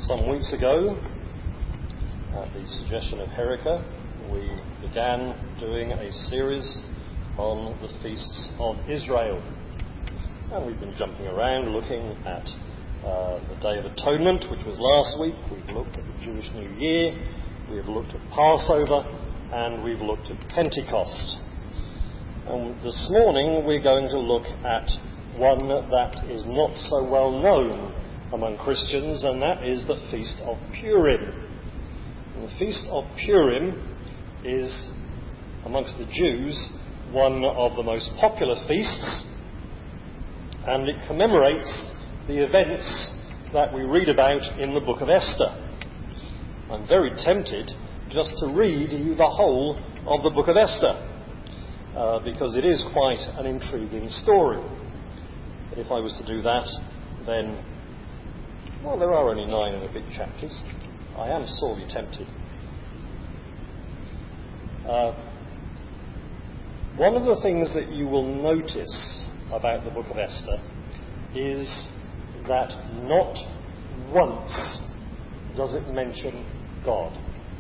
Some weeks ago, at the suggestion of Herika, we began doing a series on the feasts of Israel. And we've been jumping around looking at the Day of Atonement, which was last week. We've looked at the Jewish New Year, we've looked at Passover, and we've looked at Pentecost. And this morning we're going to look at one that is not so well known among Christians, and that is the Feast of Purim. And the Feast of Purim is, amongst the Jews, one of the most popular feasts, and it commemorates the events that we read about in the book of Esther. I'm very tempted just to read you the whole of the book of Esther, because it is quite an intriguing story. But if I was to do that, then, well, there are only 9 and a bit chapters. I am sorely tempted. One of the things that you will notice about the book of Esther is that not once does it mention God.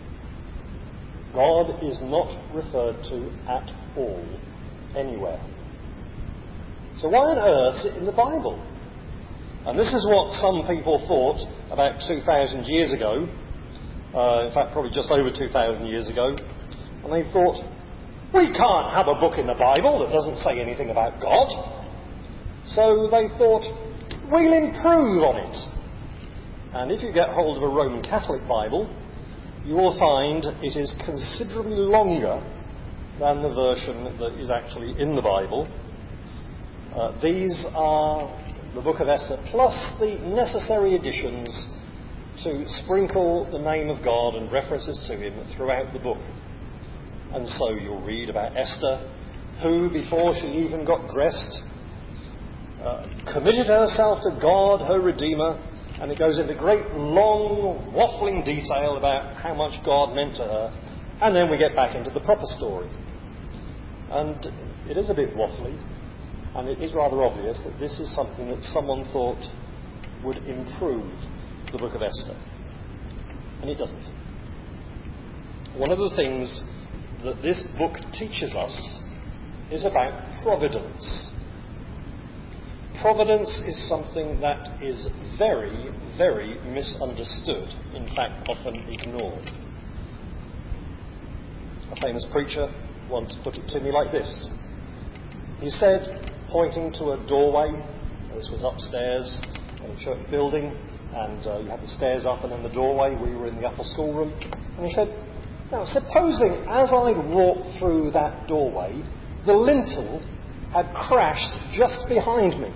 God is not referred to at all anywhere. So why on earth is it in the Bible? And this is what some people thought about 2,000 years ago, in fact probably just over 2,000 years ago, and they thought, we can't have a book in the Bible that doesn't say anything about God. So they thought, we'll improve on it. And if you get hold of a Roman Catholic Bible, you will find it is considerably longer than the version that is actually in the Bible. These are the book of Esther, plus the necessary additions to sprinkle the name of God and references to him throughout the book. And so you'll read about Esther, who, before she even got dressed, committed herself to God, her Redeemer, and it goes into great, long, waffling detail about how much God meant to her, and then we get back into the proper story. And it is a bit waffly, and it is rather obvious that this is something that someone thought would improve the book of Esther. And it doesn't. One of the things that this book teaches us is about providence. Providence is something that is very, very misunderstood, in fact often ignored. A famous preacher once put it to me like this. He said, pointing to a doorway, this was upstairs in a church building, and you had the stairs up and then the doorway, we were in the upper schoolroom, and he said, now supposing as I walked through that doorway, the lintel had crashed just behind me,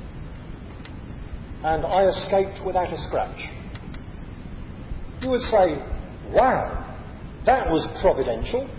and I escaped without a scratch. You would say, wow, that was providential.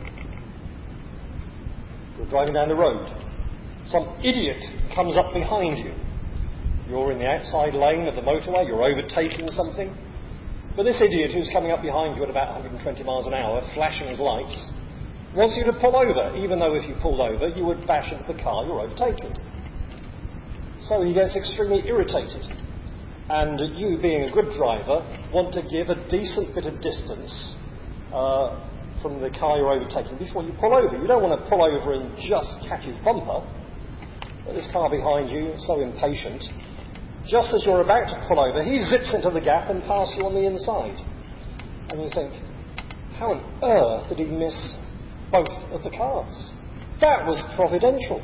You're driving down the road. Some idiot comes up behind you. You're in the outside lane of the motorway, you're overtaking something. But this idiot who's coming up behind you at about 120 miles an hour, flashing his lights, wants you to pull over, even though if you pulled over, you would bash into the car you're overtaking. So he gets extremely irritated. And you, being a good driver, want to give a decent bit of distance from the car you're overtaking before you pull over. You don't want to pull over and just catch his bumper. But this car behind you is so impatient, just as you're about to pull over, he zips into the gap and passes you on the inside. And you think, how on earth did he miss both of the cars? That was providential.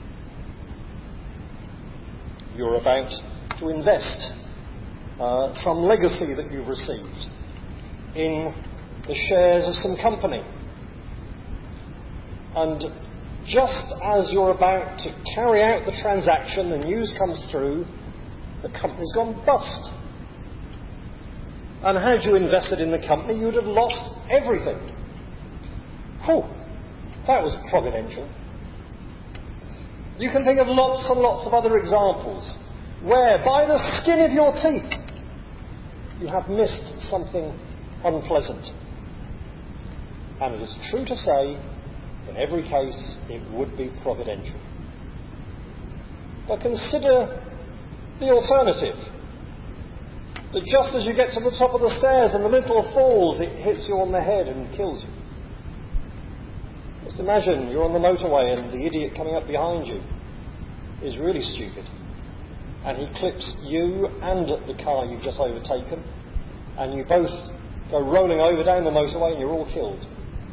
You're about to invest some legacy that you've received in the shares of some company. And just as you're about to carry out the transaction, the news comes through, the company's gone bust. And had you invested in the company, you'd have lost everything. Whew, that was providential. You can think of lots and lots of other examples where, by the skin of your teeth, you have missed something unpleasant. And it is true to say, in every case, it would be providential. But consider the alternative. But just as you get to the top of the stairs and the lintel falls, it hits you on the head and kills you. Just imagine you're on the motorway and the idiot coming up behind you is really stupid. And he clips you and the car you've just overtaken, and you both go rolling over down the motorway and you're all killed.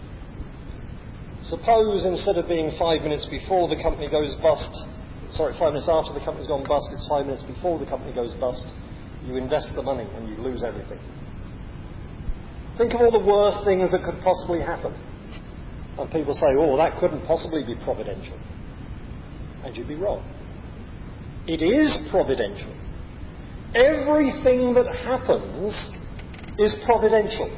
Suppose instead of being 5 minutes before the company goes bust, 5 minutes after the company's gone bust, it's 5 minutes before the company goes bust, you invest the money and you lose everything. Think of all the worst things that could possibly happen. And people say, oh, that couldn't possibly be providential. And you'd be wrong. It is providential. Everything that happens is providential.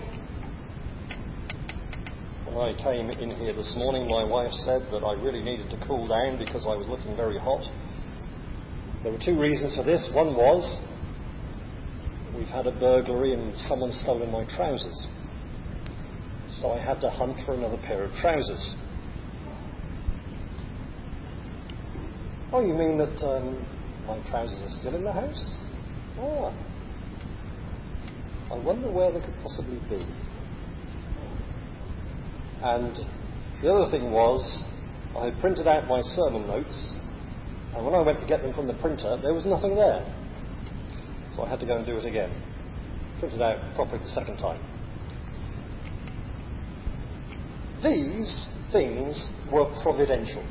When I came in here this morning, my wife said that I really needed to cool down because I was looking very hot. There were two reasons for this. One was we've had a burglary and someone's stolen my trousers. So I had to hunt for another pair of trousers. Oh, you mean that my trousers are still in the house? Oh. I wonder where they could possibly be. And the other thing was, I had printed out my sermon notes, and when I went to get them from the printer, there was nothing there. So I had to go and do it again. Printed out properly the second time. These things were providential.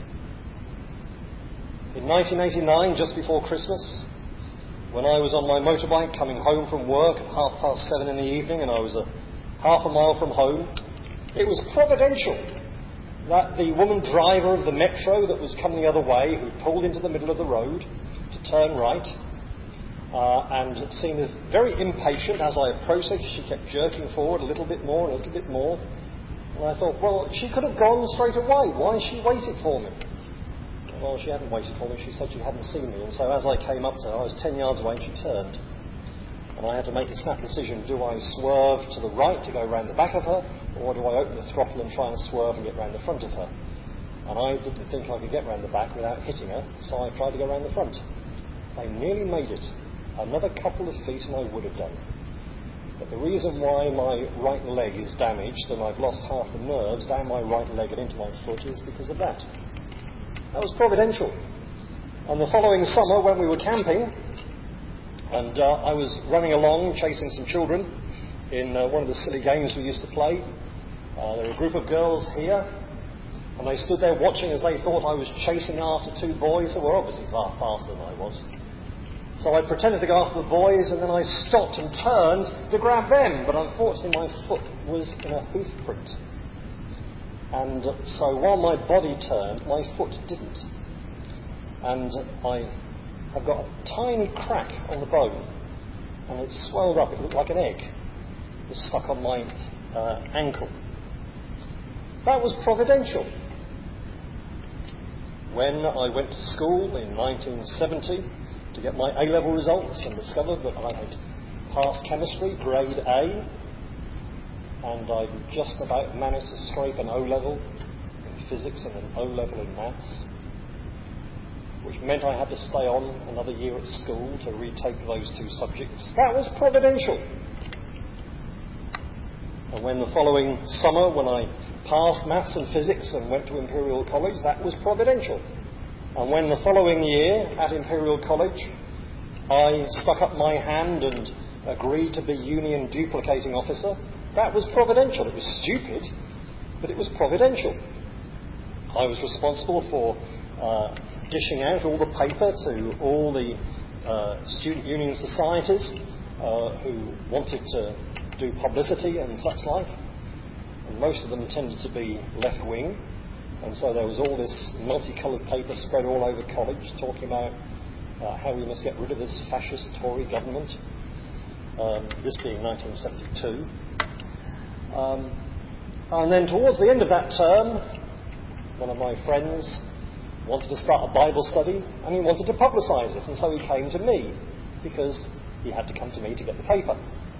In 1989, just before Christmas, when I was on my motorbike coming home from work at 7:30 in the evening, and I was half a mile from home, it was providential that the woman driver of the metro that was coming the other way, who pulled into the middle of the road to turn right, and seemed very impatient as I approached her. She kept jerking forward a little bit more and a little bit more. And I thought, well, she could have gone straight away. Why has she waited for me? Well, she hadn't waited for me. She said she hadn't seen me. And so as I came up to her, I was 10 yards away and she turned. And I had to make a snap decision. Do I swerve to the right to go round the back of her, or do I open the throttle and try and swerve and get round the front of her? And I didn't think I could get round the back without hitting her, so I tried to go round the front. I nearly made it. Another couple of feet and I would have done. But the reason why my right leg is damaged and I've lost half the nerves down my right leg and into my foot is because of that. That was providential. And the following summer, when we were camping, and I was running along chasing some children in one of the silly games we used to play. There were a group of girls here, and they stood there watching as they thought I was chasing after two boys that were obviously far faster than I was. So I pretended to go after the boys, and then I stopped and turned to grab them, but unfortunately my foot was in a hoof print. And so while my body turned, my foot didn't. And I have got a tiny crack on the bone, and it swelled up. It looked like an egg. It was stuck on my ankle. That was providential. When I went to school in 1970 to get my A-level results and discovered that I had passed chemistry, grade A, and I'd just about managed to scrape an O-level in physics and an O-level in maths, which meant I had to stay on another year at school to retake those two subjects. That was providential. And when the following summer, when I passed maths and physics and went to Imperial College, that was providential. And when the following year at Imperial College, I stuck up my hand and agreed to be union duplicating officer, that was providential. It was stupid, but it was providential. I was responsible for dishing out all the paper to all the student union societies who wanted to do publicity and such like. And most of them tended to be left-wing. And so there was all this multicoloured paper spread all over college talking about how we must get rid of this fascist Tory government, this being 1972. And then towards the end of that term, one of my friends wanted to start a Bible study and he wanted to publicise it. And so he came to me because he had to come to me to get the paper.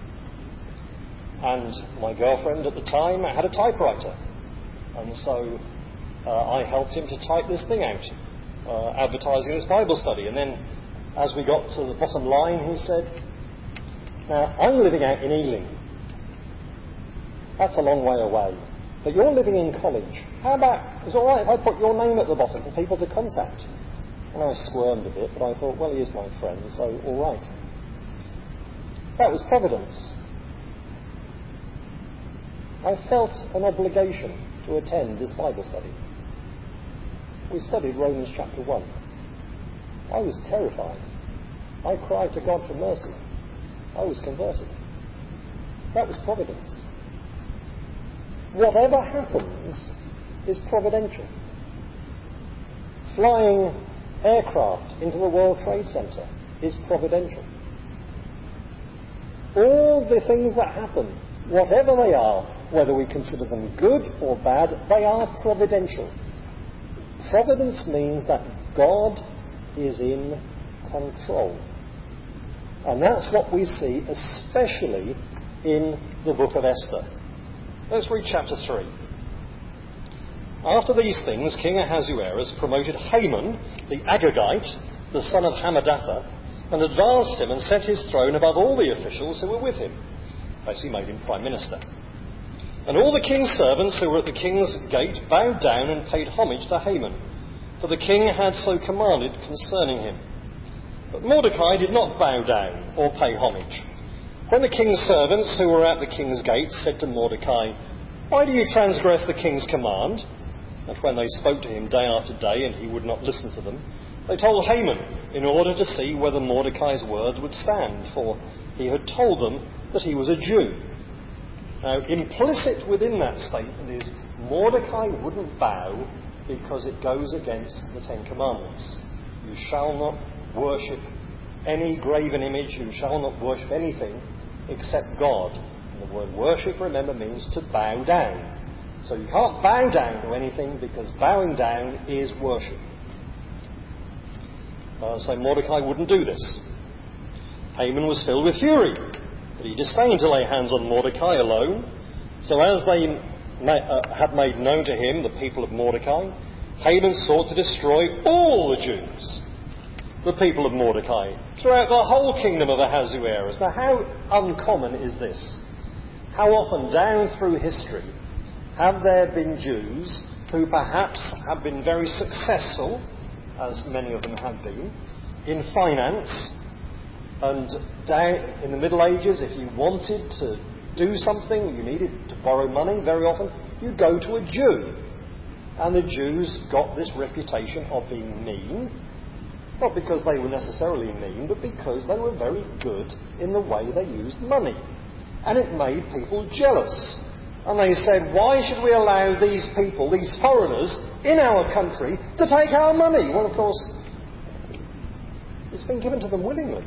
And my girlfriend at the time had a typewriter. And so I helped him to type this thing out, advertising this Bible study. And then as we got to the bottom line, he said, Now, I'm living out in Ealing. That's a long way away. But you're living in college. How about, is it all right if I put your name at the bottom for people to contact? And I squirmed a bit, but I thought, well, he is my friend, so all right. That was providence. I felt an obligation to attend this Bible study. We studied Romans chapter 1. I was terrified. I cried to God for mercy. I was converted. That was providence. Whatever happens is providential. Flying aircraft into the World Trade Center is providential. All the things that happen, whatever they are, whether we consider them good or bad, they are providential. Providence means that God is in control. And that's what we see especially in the book of Esther. Let's read chapter 3. After these things, King Ahasuerus promoted Haman, the Agagite, the son of Hammedatha, and advanced him and set his throne above all the officials who were with him. Basically made him prime minister. And all the king's servants who were at the king's gate bowed down and paid homage to Haman, for the king had so commanded concerning him. But Mordecai did not bow down or pay homage. When the king's servants who were at the king's gate said to Mordecai, "Why do you transgress the king's command?" And when they spoke to him day after day and he would not listen to them, they told Haman in order to see whether Mordecai's words would stand, for he had told them that he was a Jew. Now, implicit within that statement is Mordecai wouldn't bow because it goes against the Ten Commandments. You shall not worship any graven image, you shall not worship anything except God. And the word worship, remember, means to bow down. So you can't bow down to anything because bowing down is worship. So Mordecai wouldn't do this. Haman was filled with fury, but he disdained to lay hands on Mordecai alone. So as they had made known to him the people of Mordecai, Haman sought to destroy all the Jews, the people of Mordecai, throughout the whole kingdom of Ahasuerus. Now, how uncommon is this? How often down through history have there been Jews who perhaps have been very successful, as many of them have been, in finance, and down in the Middle Ages, if you wanted to do something, you needed to borrow money, very often you'd go to a Jew. And the Jews got this reputation of being mean, not because they were necessarily mean, but because they were very good in the way they used money. And it made people jealous. And they said, why should we allow these people, these foreigners, in our country to take our money? Well, of course, it's been given to them willingly.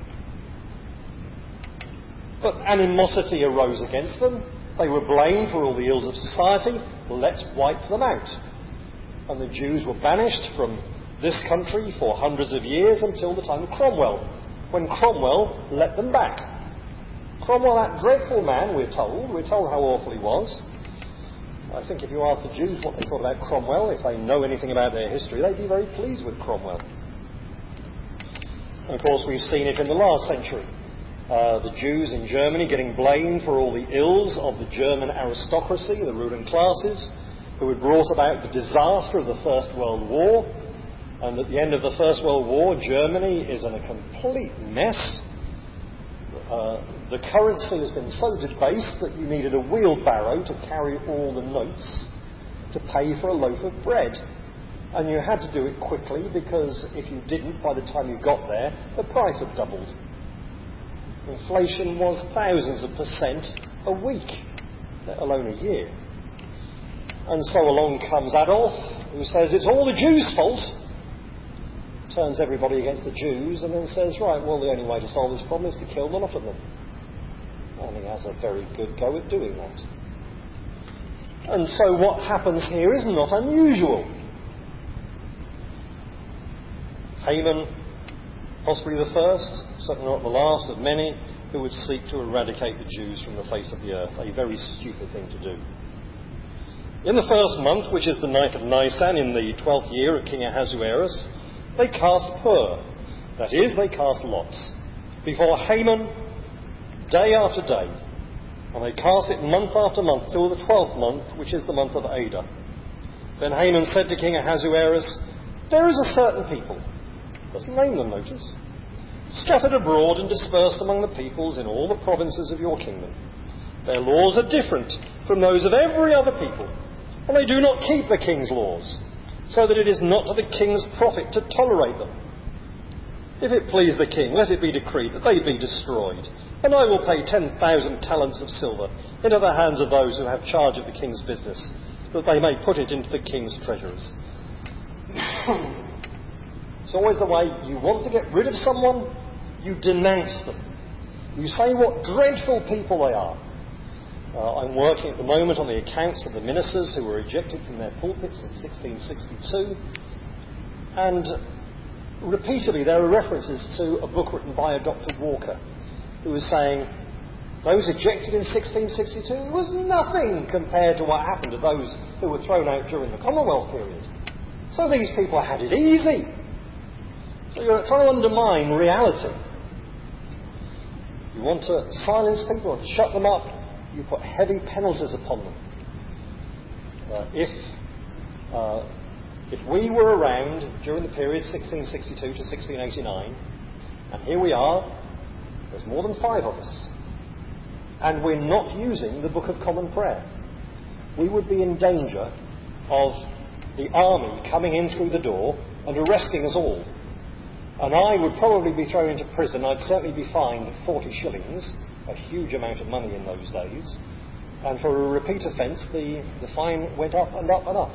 But animosity arose against them. They were blamed for all the ills of society. Let's wipe them out. And the Jews were banished from this country for hundreds of years until the time of Cromwell, when Cromwell let them back. Cromwell, that dreadful man, we're told how awful he was. I think if you ask the Jews what they thought about Cromwell, if they know anything about their history, they'd be very pleased with Cromwell. And of course, we've seen it in the last century. The Jews in Germany getting blamed for all the ills of the German aristocracy, the ruling classes, who had brought about the disaster of the First World War. And at the end of the First World War, Germany is in a complete mess. The currency has been so debased that you needed a wheelbarrow to carry all the notes to pay for a loaf of bread. And you had to do it quickly because if you didn't, by the time you got there, the price had doubled. Inflation was thousands of % a week, let alone a year. And so along comes Adolf, who says it's all the Jews' fault, turns everybody against the Jews, and then says, right, well, the only way to solve this problem is to kill the lot of them. And he has a very good go at doing that. And so what happens here is not unusual. Haman, possibly the first, certainly not the last of many, who would seek to eradicate the Jews from the face of the earth. A very stupid thing to do. In the first month, which is the ninth of Nisan, in the 12th year of King Ahasuerus, they cast pur, that is, they cast lots, before Haman day after day, and they cast it month after month till the 12th month, which is the month of Adar. Then Haman said to King Ahasuerus, "There is a certain people," doesn't name them, notice, "scattered abroad and dispersed among the peoples in all the provinces of your kingdom. Their laws are different from those of every other people, and they do not keep the king's laws, so that it is not to the king's profit to tolerate them. If it please the king, let it be decreed that they be destroyed, and I will pay 10,000 talents of silver into the hands of those who have charge of the king's business, that they may put it into the king's treasuries." It's always the way. You want to get rid of someone, you denounce them. You say what dreadful people they are. I'm working at the moment on the accounts of the ministers who were ejected from their pulpits in 1662, and repeatedly there are references to a book written by a Dr. Walker, who was saying those ejected in 1662 was nothing compared to what happened to those who were thrown out during the Commonwealth period. So these people had it easy. So you're trying to undermine reality. You want to silence people, you want to shut them up, you put heavy penalties upon them. If we were around during the period 1662 to 1689, and here we are, there's more than 5 of us, and we're not using the Book of Common Prayer, we would be in danger of the army coming in through the door and arresting us all. And I would probably be thrown into prison. I'd certainly be fined 40 shillings, a huge amount of money in those days. And for a repeat offence, the fine went up and up and up.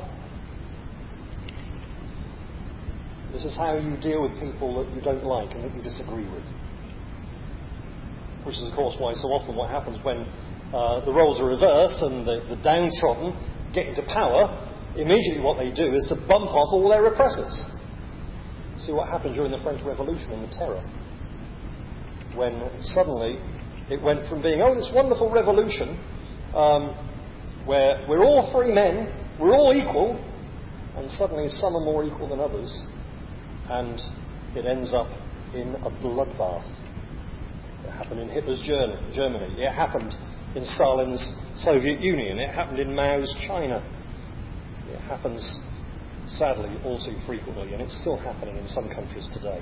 This is how you deal with people that you don't like and that you disagree with. Which is, of course, why so often what happens when the roles are reversed and the downtrodden get into power, immediately what they do is to bump off all their oppressors. See what happened during the French Revolution and the Terror, when suddenly it went from being, this wonderful revolution where we're all free men, we're all equal, and suddenly some are more equal than others, and it ends up in a bloodbath. It happened in Hitler's Germany, it happened in Stalin's Soviet Union, it happened in Mao's China, it happens sadly all too frequently, and it's still happening in some countries today.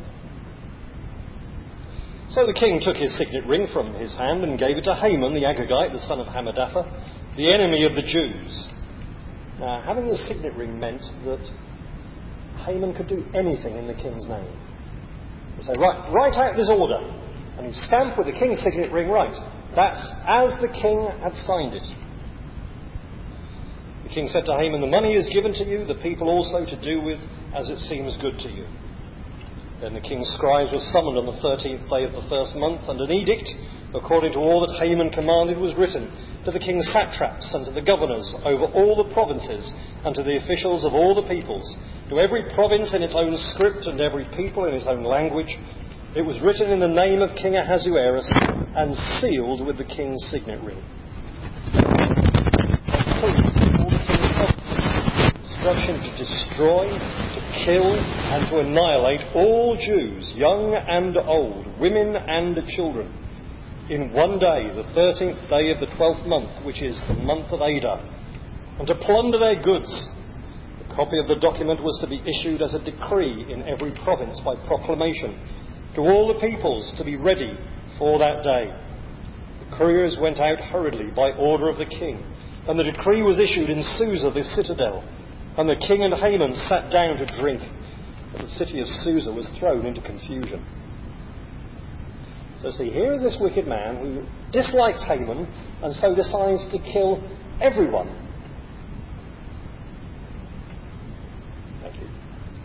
So the king took his signet ring from his hand and gave it to Haman the Agagite, the son of Hammedatha, the enemy of the Jews. Now, having the signet ring meant that Haman could do anything in the king's name. He'd say, right, write out this order. And he'd stamp with the king's signet ring, right, that's as the king had signed it. The king said to Haman, "The money is given to you, the people also to do with as it seems good to you." Then the king's scribes were summoned on the 13th day of the first month, and an edict, according to all that Haman commanded, was written to the king's satraps and to the governors over all the provinces and to the officials of all the peoples, to every province in its own script and every people in its own language. It was written in the name of King Ahasuerus and sealed with the king's signet ring. Instruction to destroy, to kill, and to annihilate all Jews, young and old, women and children, in one day, the 13th day of the 12th month, which is the month of Adar, and to plunder their goods. A copy of the document was to be issued as a decree in every province by proclamation to all the peoples to be ready for that day. The couriers went out hurriedly by order of the king, and the decree was issued in Susa, the citadel. And the king and Haman sat down to drink, but the city of Susa was thrown into confusion. So see, here is this wicked man who dislikes Haman and so decides to kill everyone. Thank you.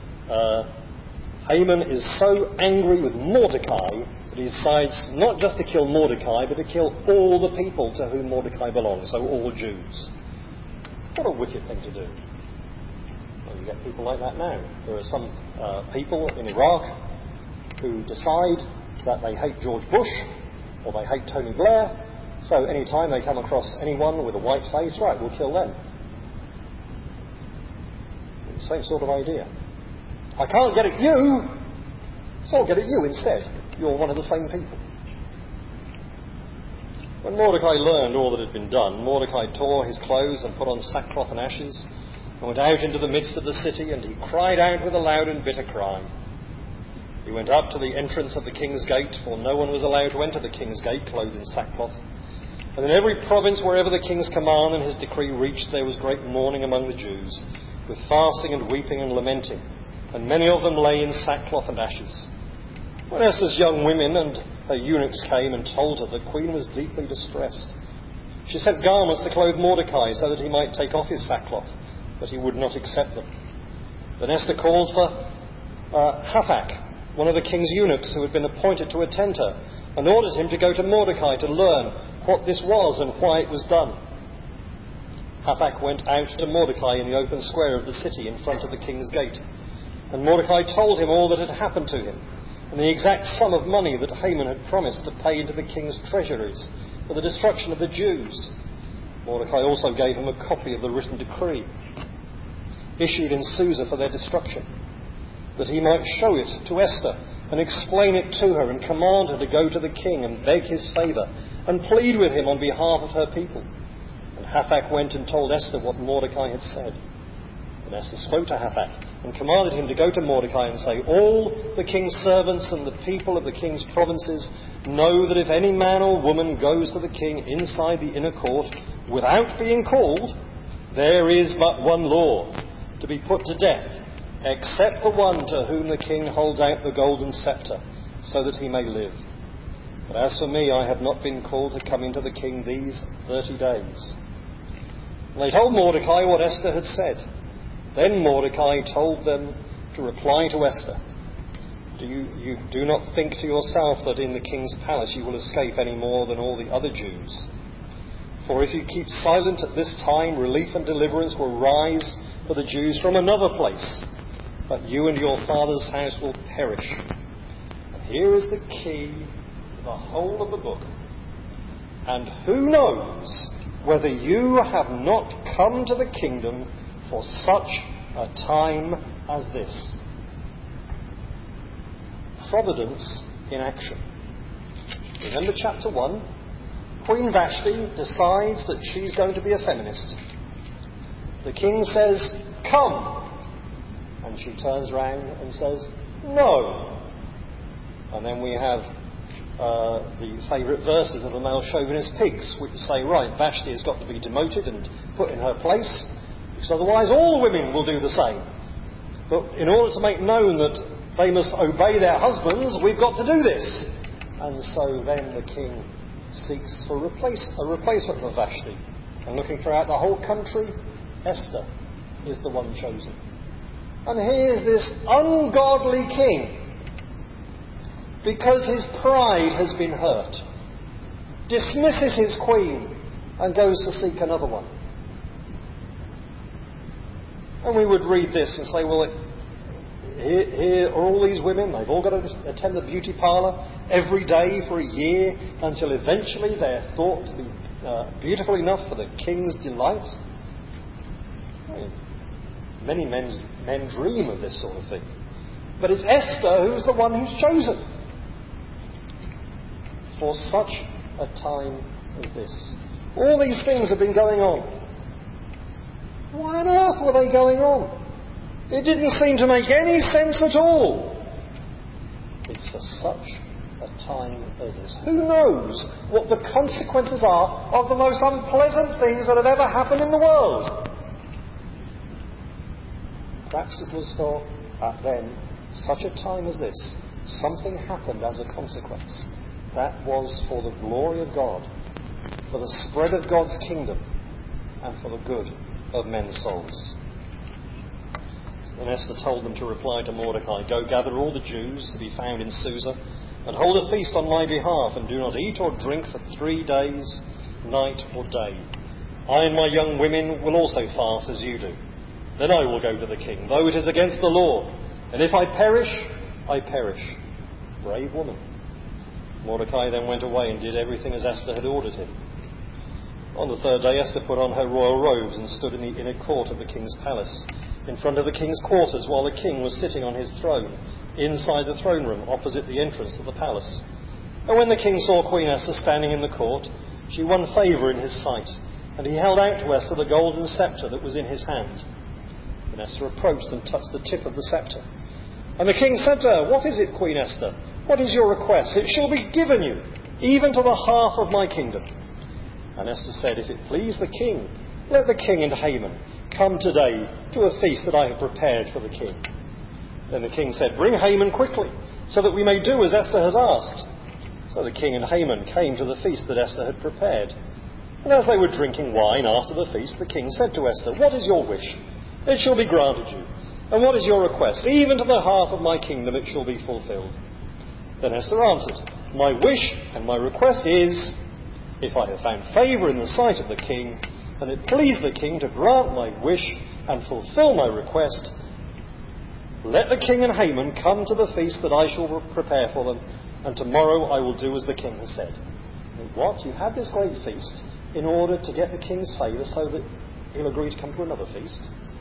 Haman is so angry with Mordecai that he decides not just to kill Mordecai, but to kill all the people to whom Mordecai belongs, so all Jews. What a wicked thing to do. You get people like that now. There are some people in Iraq who decide that they hate George Bush or they hate Tony Blair, so any time they come across anyone with a white face, right, we'll kill them. It's the same sort of idea. I can't get at you, so I'll get at you instead. You're one of the same people. When Mordecai learned all that had been done, Mordecai tore his clothes and put on sackcloth and ashes, and went out into the midst of the city, and he cried out with a loud and bitter cry. He went up to the entrance of the king's gate, for no one was allowed to enter the king's gate clothed in sackcloth. And in every province wherever the king's command and his decree reached, there was great mourning among the Jews, with fasting and weeping and lamenting, and many of them lay in sackcloth and ashes. When Esther's young women and her eunuchs came and told her, the queen was deeply distressed. She sent garments to clothe Mordecai so that he might take off his sackcloth, but he would not accept them. Then Esther called for Hathach, one of the king's eunuchs who had been appointed to attend her, and ordered him to go to Mordecai to learn what this was and why it was done. Hathach went out to Mordecai in the open square of the city in front of the king's gate, and Mordecai told him all that had happened to him, and the exact sum of money that Haman had promised to pay into the king's treasuries for the destruction of the Jews. Mordecai also gave him a copy of the written decree issued in Susa for their destruction, that he might show it to Esther and explain it to her and command her to go to the king and beg his favour and plead with him on behalf of her people. And Hathach went and told Esther what Mordecai had said. And Esther spoke to Hathach and commanded him to go to Mordecai and say, all the king's servants and the people of the king's provinces know that if any man or woman goes to the king inside the inner court without being called, there is but one law, to be put to death, except the one to whom the king holds out the golden sceptre, so that he may live. But as for me, I have not been called to come into the king these 30 days. And they told Mordecai what Esther had said. Then Mordecai told them to reply to Esther, You do not think to yourself that in the king's palace you will escape any more than all the other Jews. For if you keep silent at this time, relief and deliverance will rise for the Jews from another place, but you and your father's house will perish. And here is the key to the whole of the book. And who knows whether you have not come to the kingdom for such a time as this. Providence in action. Remember chapter 1? Queen Vashti decides that she's going to be a feminist. The king says, come. And she turns round and says, no. And then we have the favourite verses of the male chauvinist pigs, which say, right, Vashti has got to be demoted and put in her place, because otherwise all women will do the same. But in order to make known that they must obey their husbands, we've got to do this. And so then the king seeks for a replacement for Vashti. And looking throughout the whole country, Esther is the one chosen. And here's this ungodly king, because his pride has been hurt, dismisses his queen and goes to seek another one. And we would read this and say, well, here are all these women, they've all got to attend the beauty parlour every day for a year until eventually they're thought to be beautiful enough for the king's delight. I mean, many men dream of this sort of thing. But it's Esther who's the one who's chosen for such a time as this. All these things have been going on. Why on earth were they going on? It didn't seem to make any sense at all. It's for such a time as this. Who knows what the consequences are of the most unpleasant things that have ever happened in the world? Perhaps it was for, then, such a time as this, something happened as a consequence. That was for the glory of God, for the spread of God's kingdom, and for the good of men's souls. And Esther told them to reply to Mordecai, go gather all the Jews to be found in Susa, and hold a feast on my behalf, and do not eat or drink for 3 days, night or day. I and my young women will also fast as you do. Then I will go to the king, though it is against the law. And if I perish, I perish. Brave woman. Mordecai then went away and did everything as Esther had ordered him. On the 3rd day, Esther put on her royal robes and stood in the inner court of the king's palace, in front of the king's quarters, while the king was sitting on his throne, inside the throne room, opposite the entrance of the palace. And when the king saw Queen Esther standing in the court, She won favour in his sight, and he held out to Esther the golden sceptre that was in his hand. Then Esther approached and touched the tip of the sceptre. And the king said to her, "What is it, Queen Esther? What is your request? It shall be given you, even to the half of my kingdom." And Esther said, "If it please the king, let the king and Haman come today to a feast that I have prepared for the king." Then the king said, "Bring Haman quickly, so that we may do as Esther has asked." So the king and Haman came to the feast that Esther had prepared. And as they were drinking wine after the feast, the king said to Esther, "What is your wish? It shall be granted you. And what is your request? Even to the half of my kingdom it shall be fulfilled." Then Esther answered, "My wish and my request is, if I have found favour in the sight of the king, and it please the king to grant my wish and fulfil my request, let the king and Haman come to the feast that I shall prepare for them, and tomorrow I will do as the king has said." What? You had this great feast in order to get the king's favour so that he'll agree to come to another feast?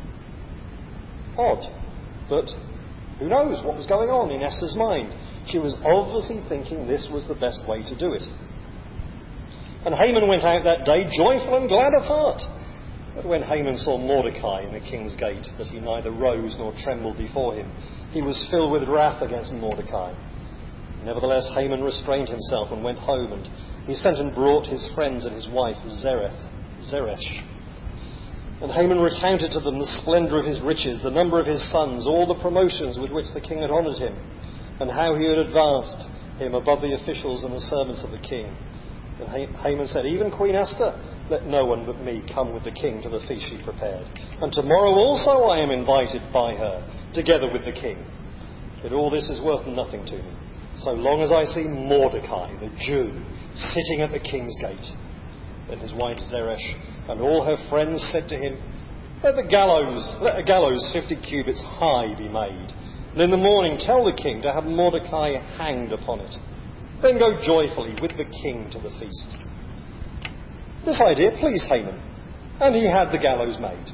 Odd. But who knows what was going on in Esther's mind? She was obviously thinking this was the best way to do it. And Haman went out that day joyful and glad of heart. But when Haman saw Mordecai in the king's gate, that he neither rose nor trembled before him, he was filled with wrath against Mordecai. Nevertheless, Haman restrained himself and went home, and he sent and brought his friends and his wife Zeresh. And Haman recounted to them the splendour of his riches, the number of his sons, all the promotions with which the king had honoured him, and how he had advanced him above the officials and the servants of the king. And Haman said, "Even Queen Esther, let no one but me come with the king to the feast she prepared. And tomorrow also I am invited by her, together with the king. But all this is worth nothing to me, so long as I see Mordecai, the Jew, sitting at the king's gate." Then his wife Zeresh and all her friends said to him, let a gallows 50 cubits high be made, and in the morning tell the king to have Mordecai hanged upon it. Then go joyfully with the king to the feast." This idea pleased Haman, and he had the gallows made.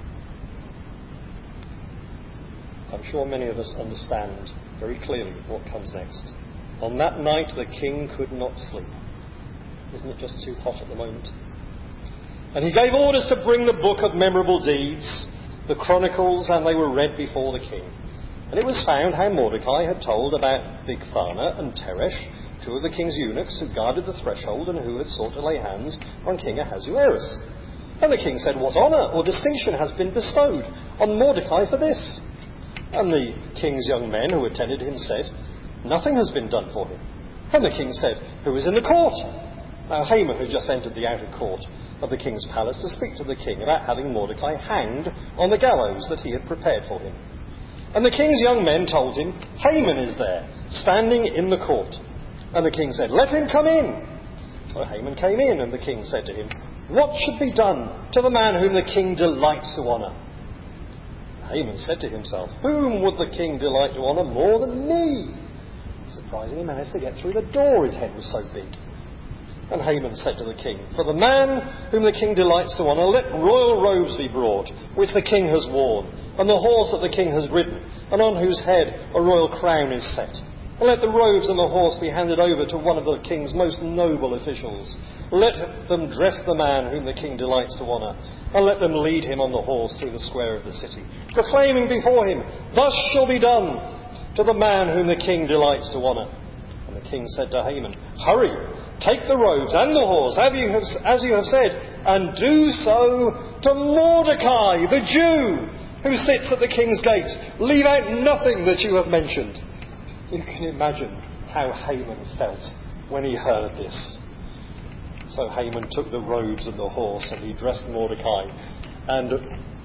I'm sure many of us understand very clearly what comes next. On that night the king could not sleep. Isn't it just too hot at the moment? And he gave orders to bring the book of memorable deeds, the chronicles, and they were read before the king. And it was found how Mordecai had told about Bigthana and Teresh, two of the king's eunuchs who guarded the threshold and who had sought to lay hands on King Ahasuerus. And the king said, "What honour or distinction has been bestowed on Mordecai for this?" And the king's young men who attended him said, "Nothing has been done for him." And the king said, "Who is in the court?" Now Haman had just entered the outer court of the king's palace to speak to the king about having Mordecai hanged on the gallows that he had prepared for him. And the king's young men told him, "Haman is there, standing in the court." And the king said, "Let him come in." So Haman came in, and the king said to him, "What should be done to the man whom the king delights to honour?" Haman said to himself, "Whom would the king delight to honour more than me?" Surprising, he managed to get through the door, his head was so big. And Haman said to the king, "For the man whom the king delights to honour, let royal robes be brought, which the king has worn, and the horse that the king has ridden, and on whose head a royal crown is set. And let the robes and the horse be handed over to one of the king's most noble officials. Let them dress the man whom the king delights to honour, and let them lead him on the horse through the square of the city, proclaiming before him, 'Thus shall be done to the man whom the king delights to honour.'" And the king said to Haman, "Hurry, take the robes and the horse, as you have said, and do so to Mordecai, the Jew, who sits at the king's gate. Leave out nothing that you have mentioned." You can imagine how Haman felt when he heard this. So Haman took the robes and the horse, and he dressed Mordecai, and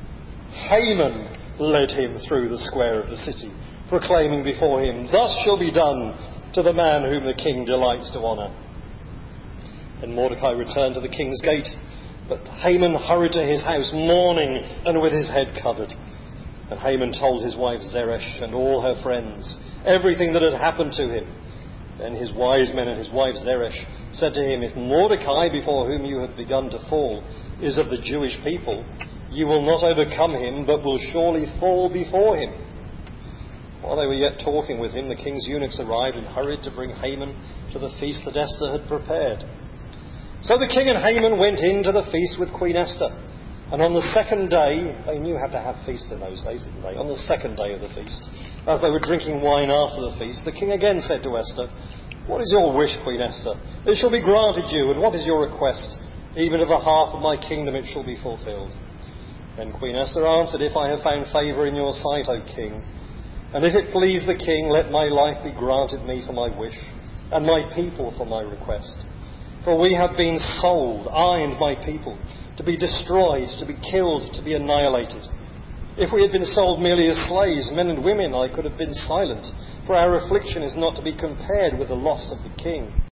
Haman led him through the square of the city, proclaiming before him, "Thus shall be done to the man whom the king delights to honour." Then Mordecai returned to the king's gate, but Haman hurried to his house mourning and with his head covered. And Haman told his wife Zeresh and all her friends everything that had happened to him. Then his wise men and his wife Zeresh said to him, "If Mordecai, before whom you have begun to fall, is of the Jewish people, you will not overcome him, but will surely fall before him." While they were yet talking with him, the king's eunuchs arrived and hurried to bring Haman to the feast that Esther had prepared. So the king and Haman went in to the feast with Queen Esther. And on the second day, they knew how to have feasts in those days, didn't they? On the second day of the feast, as they were drinking wine after the feast, the king again said to Esther, "What is your wish, Queen Esther? It shall be granted you, and what is your request? Even of the half of my kingdom it shall be fulfilled." Then Queen Esther answered, "If I have found favour in your sight, O king, and if it please the king, let my life be granted me for my wish, and my people for my request. For we have been sold, I and my people, to be destroyed, to be killed, to be annihilated. If we had been sold merely as slaves, men and women, I could have been silent, for our affliction is not to be compared with the loss of the king."